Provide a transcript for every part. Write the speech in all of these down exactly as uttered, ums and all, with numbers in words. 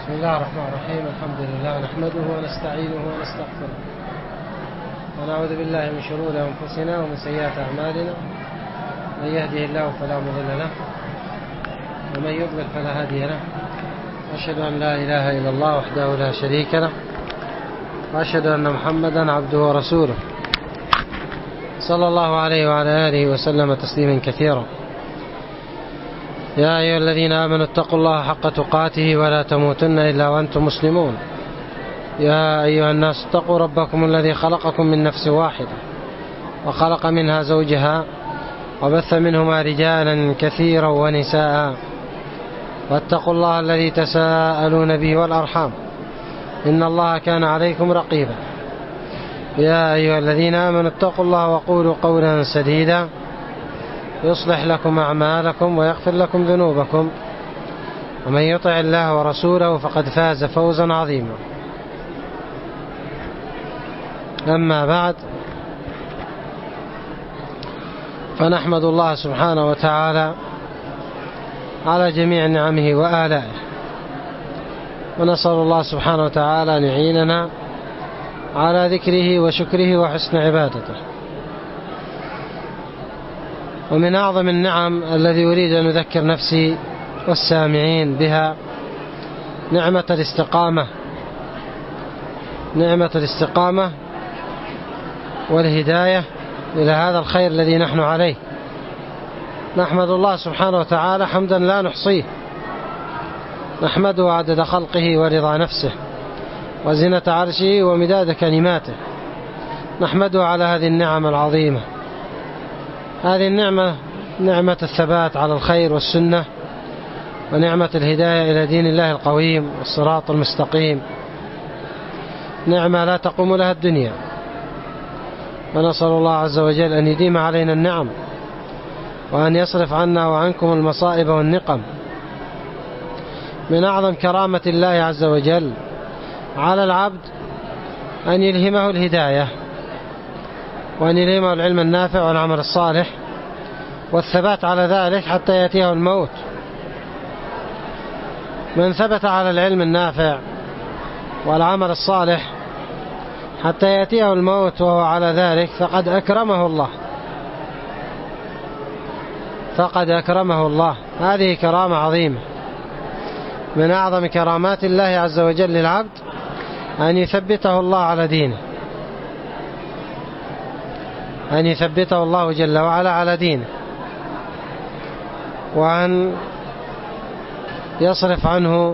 بسم الله الرحمن الرحيم. الحمد لله نحمده ونستعينه ونستغفره ونعوذ بالله من شرور أنفسنا ومن سيئات أعمالنا. من يهده الله فلا مضل له ومن يضلل فلا هادي له. أشهد أن لا إله إلا الله وحده لا شريك له وأشهد أن محمدا عبده ورسوله صلى الله عليه وعلى آله وسلم تسليما كثيرا. يا أيها الذين آمنوا اتقوا الله حق تقاته ولا تموتن إلا وأنتم مسلمون. يا أيها الناس اتقوا ربكم الذي خلقكم من نفس واحدة وخلق منها زوجها وبث منهما رجالا كثيرا ونساء واتقوا الله الذي تساءلون به والأرحام إن الله كان عليكم رقيبا. يا أيها الذين آمنوا اتقوا الله وقولوا قولا سديدا يصلح لكم أعمالكم ويغفر لكم ذنوبكم ومن يطع الله ورسوله فقد فاز فوزا عظيما. أما بعد، فنحمد الله سبحانه وتعالى على جميع نعمه وآلائه، ونسأل الله سبحانه وتعالى أن يعيننا على ذكره وشكره وحسن عبادته. ومن أعظم النعم الذي أريد أن أذكر نفسي والسامعين بها نعمة الاستقامة نعمة الاستقامة والهداية إلى هذا الخير الذي نحن عليه. نحمد الله سبحانه وتعالى حمدا لا نحصيه، نحمده عدد خلقه ورضا نفسه وزنة عرشه ومداد كلماته. نحمده على هذه النعم العظيمة. هذه النعمة نعمة الثبات على الخير والسنة، ونعمة الهداية إلى دين الله القويم والصراط المستقيم. نعمة لا تقوم لها الدنيا، ونسأل الله عز وجل أن يديم علينا النعم وأن يصرف عنا وعنكم المصائب والنقم. من أعظم كرامة الله عز وجل على العبد أن يلهمه الهداية، وأن يلهمه العلم النافع والعمل الصالح والثبات على ذلك حتى يأتيه الموت. من ثبت على العلم النافع والعمل الصالح حتى يأتيه الموت وهو على ذلك فقد أكرمه الله فقد أكرمه الله. هذه كرامة عظيمة. من أعظم كرامات الله عز وجل للعبد أن يثبته الله على دينه، أن يثبته الله جل وعلا على دينه، وأن يصرف عنه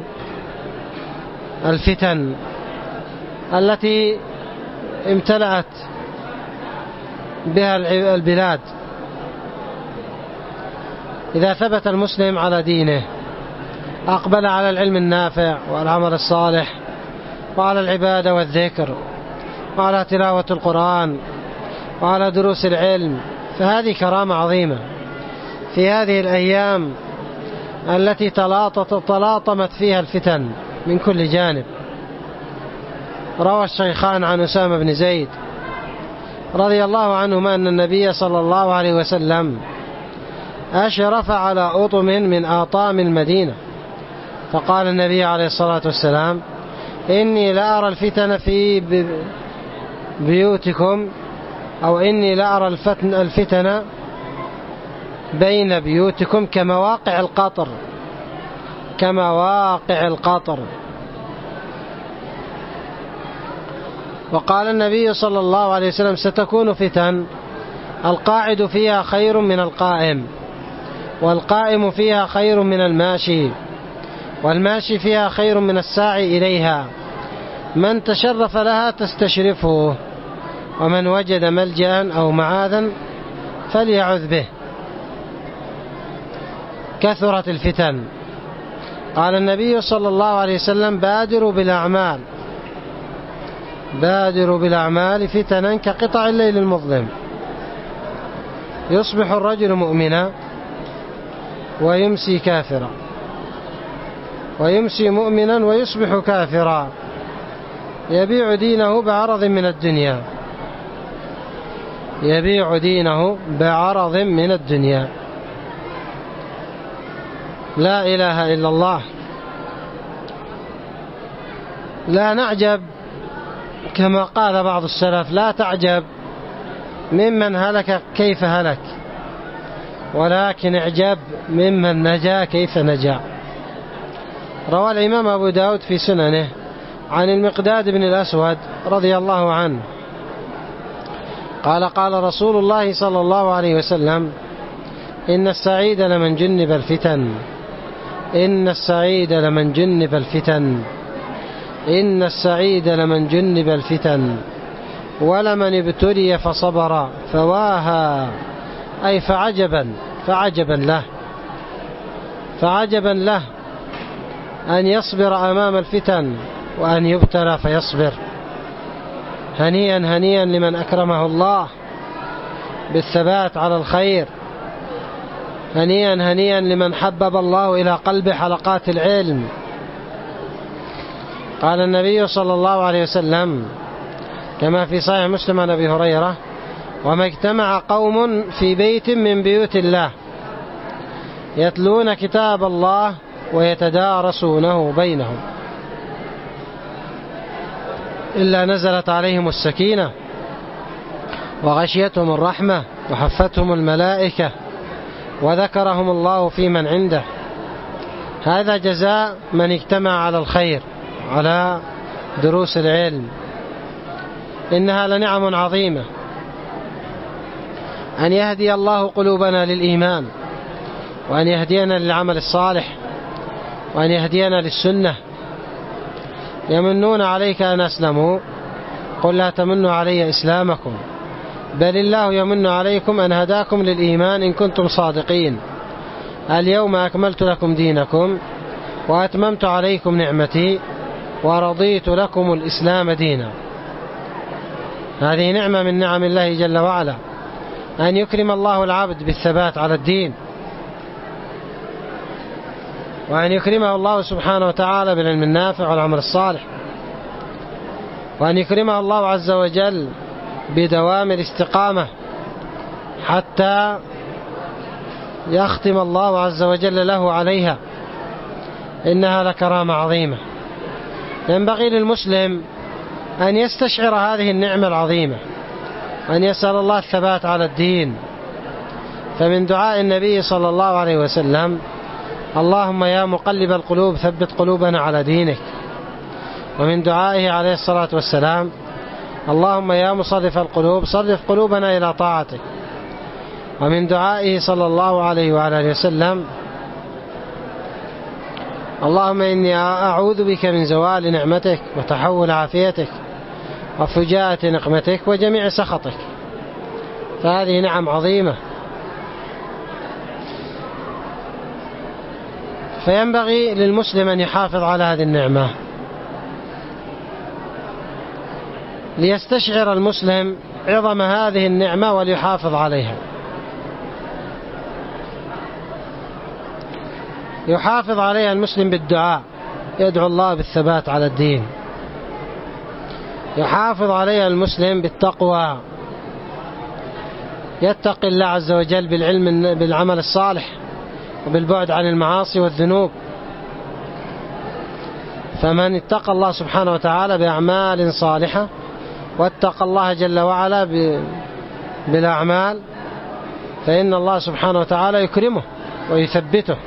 الفتن التي امتلأت بها البلاد. إذا ثبت المسلم على دينه أقبل على العلم النافع والعمل الصالح وعلى العبادة والذكر وعلى تلاوة القرآن وعلى دروس العلم، فهذه كرامة عظيمة في هذه الأيام التي تلاطمت فيها الفتن من كل جانب. روى الشيخان عن أسامة بن زيد رضي الله عنهما أن النبي صلى الله عليه وسلم أشرف على أطم من آطام المدينة، فقال النبي عليه الصلاة والسلام: إني لأرى الفتن في بيوتكم، أو إني لأرى الفتن, الفتن بين بيوتكم كمواقع القطر كمواقع القطر. وقال النبي صلى الله عليه وسلم: ستكون فتن القاعد فيها خير من القائم، والقائم فيها خير من الماشي، والماشي فيها خير من الساعي إليها. من تشرف لها تستشرفه، ومن وجد ملجأ أو معاذا فليعذ به. كثرت الفتن. قال النبي صلى الله عليه وسلم: بادروا بالأعمال بادروا بالأعمال فتنا كقطع الليل المظلم. يصبح الرجل مؤمنا ويمسي كافرا، ويمسي مؤمنا ويصبح كافرا، يبيع دينه بعرض من الدنيا يبيع دينه بعرض من الدنيا. لا إله إلا الله لا نعجب كما قال بعض السلف: لا تعجب ممن هلك كيف هلك، ولكن اعجب ممن نجا كيف نجا. روى الإمام أبو داود في سننه عن المقداد بن الأسود رضي الله عنه قال: قال رسول الله صلى الله عليه وسلم: إن السعيد لمن جنب الفتن، إن السعيد لمن جنب الفتن، إن السعيد لمن جنب الفتن، ولمن ابتلي فصبر فواها، أي فعجبا فعجبا له فعجبا له أن يصبر أمام الفتن وأن يبتلى فيصبر. هنيئا هنيئا لمن أكرمه الله بالثبات على الخير، هنيئا هنيئا لمن حبب الله إلى قلب حلقات العلم. قال النبي صلى الله عليه وسلم كما في صحيح مسلم عن أبي هريرة: وما اجتمع قوم في بيت من بيوت الله يتلون كتاب الله ويتدارسونه بينهم إلا نزلت عليهم السكينة وغشيتهم الرحمة وحفتهم الملائكة وذكرهم الله في من عنده. هذا جزاء من اجتمع على الخير، على دروس العلم. إنها لنعم عظيمة أن يهدي الله قلوبنا للإيمان، وأن يهدينا للعمل الصالح، وأن يهدينا للسنة. يمنون عليك أن أسلموا، قل لا تمنوا علي إسلامكم، بل الله يمن عليكم أن هداكم للإيمان إن كنتم صادقين. اليوم أكملت لكم دينكم وأتممت عليكم نعمتي ورضيت لكم الإسلام دينا. هذه نعمة من نعم الله جل وعلا، أن يكرم الله العبد بالثبات على الدين، وأن يكرمه الله سبحانه وتعالى بالعلم النافع والعمل الصالح، وأن يكرمه الله عز وجل بدوام الاستقامة حتى يختم الله عز وجل له عليها. إنها لكرامة عظيمة. ينبغي للمسلم أن يستشعر هذه النعمة العظيمة، أن يسأل الله الثبات على الدين. فمن دعاء النبي صلى الله عليه وسلم: اللهم يا مقلب القلوب ثبت قلوبنا على دينك. ومن دعائه عليه الصلاة والسلام: اللهم يا مصرف القلوب صرف قلوبنا إلى طاعتك. ومن دعائه صلى الله عليه وعلى آله وسلم: اللهم إني أعوذ بك من زوال نعمتك وتحول عافيتك وفجاءة نقمتك وجميع سخطك. فهذه نعم عظيمة، فينبغي للمسلم أن يحافظ على هذه النعمة. ليستشعر المسلم عظم هذه النعمة وليحافظ عليها. يحافظ عليها المسلم بالدعاء، يدعو الله بالثبات على الدين. يحافظ عليها المسلم بالتقوى، يتقي الله عز وجل بالعلم بالعمل الصالح وبالبعد عن المعاصي والذنوب. فمن اتقى الله سبحانه وتعالى بأعمال صالحة واتقى الله جل وعلا بالأعمال، فإن الله سبحانه وتعالى يكرمه ويثبته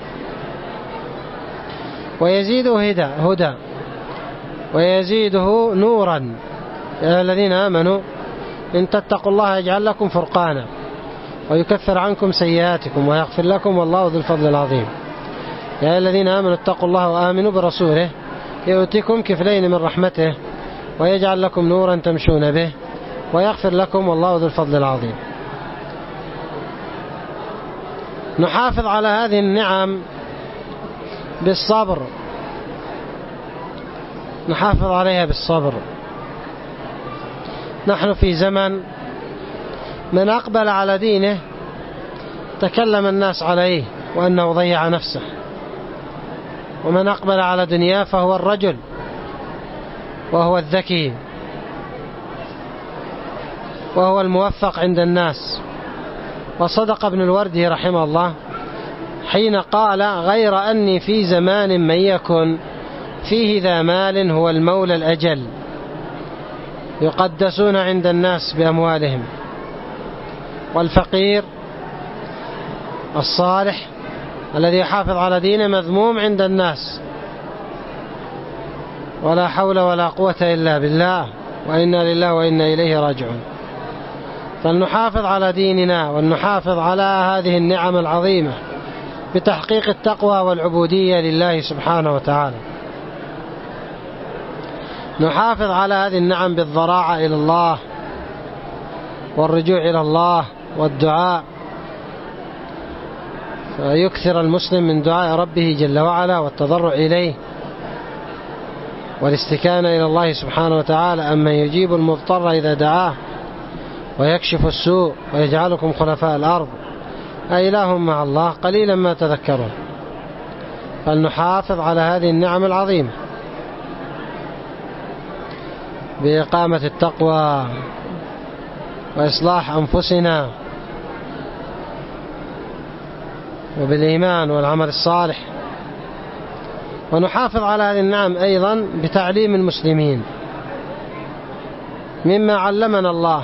ويزيده هدى, هدى ويزيده نورا. يا الذين آمنوا إن تتقوا الله يجعل لكم فرقانا ويكفر عنكم سيئاتكم ويغفر لكم والله ذو الفضل العظيم. يا الذين آمنوا اتقوا الله وآمنوا برسوله يؤتكم كفلين من رحمته ويجعل لكم نورا تمشون به ويغفر لكم والله ذو الفضل العظيم. نحافظ على هذه النعم بالصبر، نحافظ عليها بالصبر. نحن في زمن من أقبل على دينه تكلم الناس عليه وأنه ضيع نفسه، ومن أقبل على دنياه فهو الرجل وهو الذكي وهو الموفق عند الناس. وصدق ابن الوردي رحمه الله حين قال: غير أني في زمان من يكن فيه ذا مال هو المولى الأجل يقدسون عند الناس بأموالهم، والفقير الصالح الذي يحافظ على دينه مذموم عند الناس. ولا حول ولا قوة إلا بالله، وإنا لله وإنا إليه راجعون. فلنحافظ على ديننا ولنحافظ على هذه النعم العظيمة بتحقيق التقوى والعبودية لله سبحانه وتعالى. نحافظ على هذه النعم بالضراعة إلى الله والرجوع إلى الله والدعاء، فيكثر المسلم من دعاء ربه جل وعلا والتضرع إليه والاستكانة إلى الله سبحانه وتعالى، أمن يجيب المضطر إذا دعاه ويكشف السوء ويجعلكم خلفاء الأرض أإله مع الله قليلا ما تذكرون. فلنحافظ على هذه النعم العظيمة بإقامة التقوى وإصلاح أنفسنا وبالإيمان والعمل الصالح. ونحافظ على هذه النعم أيضا بتعليم المسلمين مما علمنا الله،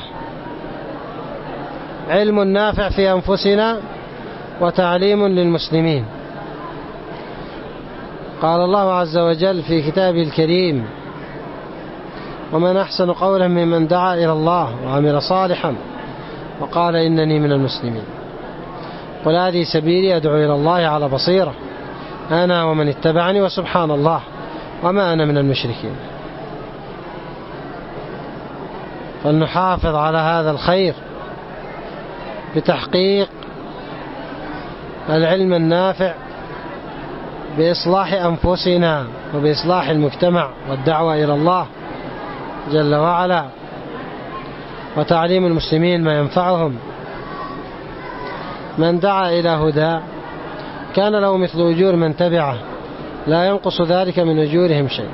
علم نافع في أنفسنا وتعليم للمسلمين. قال الله عز وجل في كتابه الكريم: ومن أحسن قولا ممن دعا إلى الله وعمل صالحا وقال إنني من المسلمين. قل هذه سبيلي أدعو إلى الله على بصيرة أنا ومن اتبعني وسبحان الله وما أنا من المشركين. فلنحافظ على هذا الخير بتحقيق العلم النافع بإصلاح أنفسنا وبإصلاح المجتمع والدعوة إلى الله جل وعلا وتعليم المسلمين ما ينفعهم. من دعا إلى هدى كان له مثل أجور من تبعه لا ينقص ذلك من أجورهم شيء.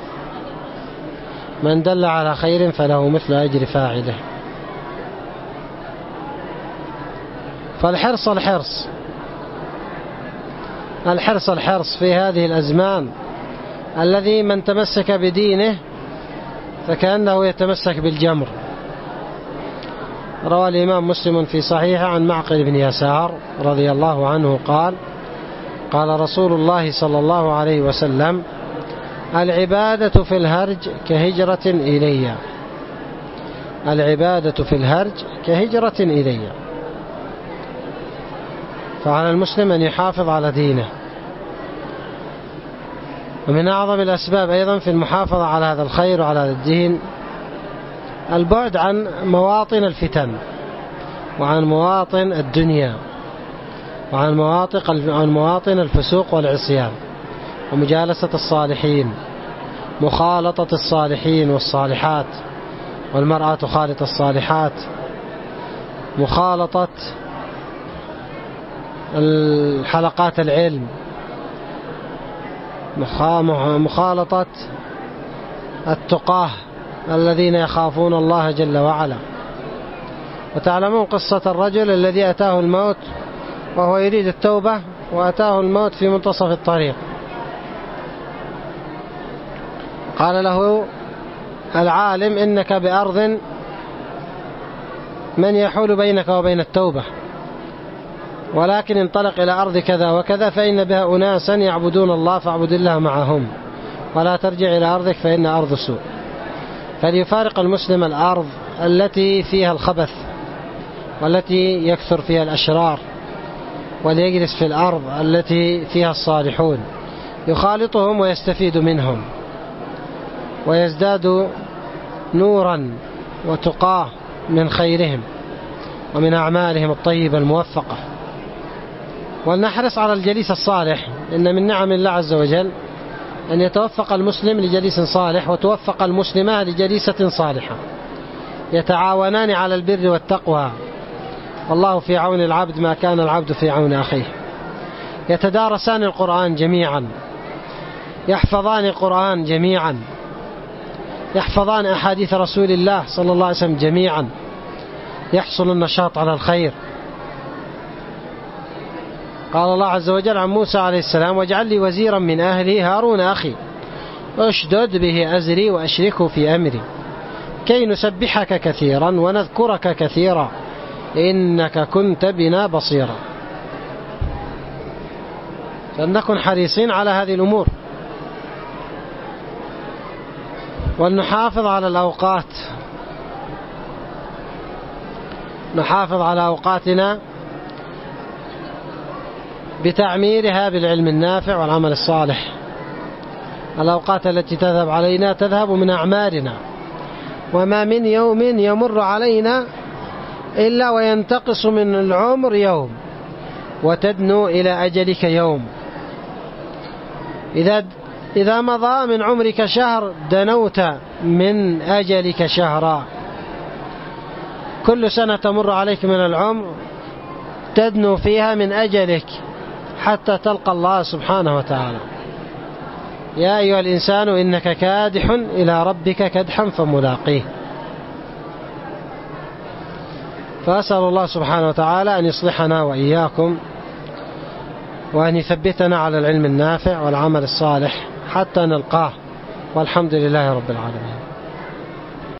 من دل على خير فله مثل أجر فاعله. فالحرص الحرص الحرص الحرص في هذه الأزمان، الذي من تمسك بدينه فكأنه يتمسك بالجمر. روى الإمام مسلم في صحيحه عن معقل بن يسار رضي الله عنه قال: قال رسول الله صلى الله عليه وسلم: العبادة في الهرج كهجرة إلي. العبادة في الهرج كهجرة إلي. فعلى المسلم أن يحافظ على دينه. ومن أعظم الأسباب أيضا في المحافظة على هذا الخير وعلى هذا الدين البعد عن مواطن الفتن وعن مواطن الدنيا وعن مواطن مواطن الفسوق والعصيان، ومجالسة الصالحين، مخالطة الصالحين والصالحات، والمرأة تخالط الصالحات، مخالطة الحلقات العلم، مخالطة التقاه الذين يخافون الله جل وعلا. وتعلمون قصة الرجل الذي أتاه الموت وهو يريد التوبة وأتاه الموت في منتصف الطريق. قال له العالم: إنك بأرض من يحول بينك وبين التوبة، ولكن انطلق إلى أرض كذا وكذا فإن بها أناسا يعبدون الله فاعبد الله معهم، ولا ترجع إلى أرضك فإن أرض سوء. فليفارق المسلم الأرض التي فيها الخبث والتي يكثر فيها الأشرار، وليجلس في الأرض التي فيها الصالحون يخالطهم ويستفيد منهم ويزداد نورا وتقاه من خيرهم ومن أعمالهم الطيبة الموفقة. ولنحرص على الجليس الصالح، إن من نعم الله عز وجل أن يتوفق المسلم لجليس صالح وتوفق المسلمة لجليسة صالحة يتعاونان على البر والتقوى، والله في عون العبد ما كان العبد في عون أخيه. يتدارسان القرآن جميعا، يحفظان القرآن جميعا، يحفظان أحاديث رسول الله صلى الله عليه وسلم جميعا، يحصل النشاط على الخير. قال الله عز وجل عن موسى عليه السلام: واجعل لي وزيرا من أهلي هارون أخي اشدد به أزري وأشركه في أمري كي نسبحك كثيرا ونذكرك كثيرا إنك كنت بنا بصيرا. فلنكن حريصين على هذه الأمور، ولنحافظ على الأوقات، نحافظ على أوقاتنا بتعميرها بالعلم النافع والعمل الصالح. الأوقات التي تذهب علينا تذهب من أعمارنا، وما من يوم يمر علينا إلا وينتقص من العمر يوم وتدنو إلى أجلك يوم. إذا إذا مضى من عمرك شهر دنوت من أجلك شهرا. كل سنة تمر عليك من العمر تدنو فيها من أجلك حتى تلقى الله سبحانه وتعالى. يا أيها الإنسان إنك كادح إلى ربك كدحا فملاقيه. فأسأل الله سبحانه وتعالى أن يصلحنا وإياكم، وأن يثبتنا على العلم النافع والعمل الصالح حتى نلقاه، والحمد لله رب العالمين.